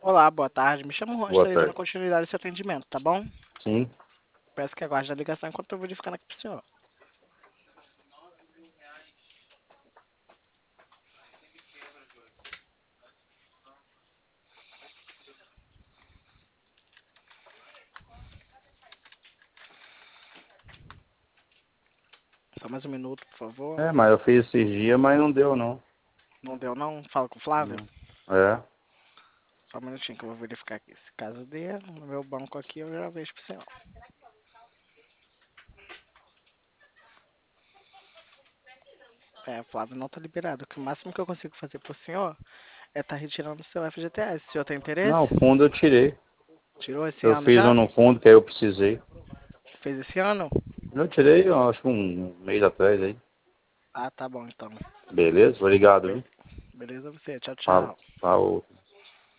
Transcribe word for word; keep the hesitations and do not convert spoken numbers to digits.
Olá, boa tarde. Me chamo Juan, Boa estarei dando tarde. continuidade ao seu atendimento, tá bom? Sim. Peço que aguarde a ligação enquanto eu vou verificando aqui pro senhor. Só mais um minuto, por favor. É, mas eu fiz esses dias, mas não deu, não. Não deu não? Fala com o Flávio. Não. É. Só um minutinho que eu vou verificar aqui. Se caso dê, no meu banco aqui eu já vejo pro senhor. É, o Flávio não tá liberado. O máximo que eu consigo fazer pro senhor é estar retirando o seu F G T S. O senhor tem Não, o interesse? fundo eu tirei. Tirou esse Eu ano fiz um já? no fundo que aí eu precisei. Fez esse ano? Eu tirei, eu acho, um mês atrás aí. Ah, tá bom então. Beleza? Obrigado, Be- viu? Beleza você. Tchau, Fala. tchau. Falou.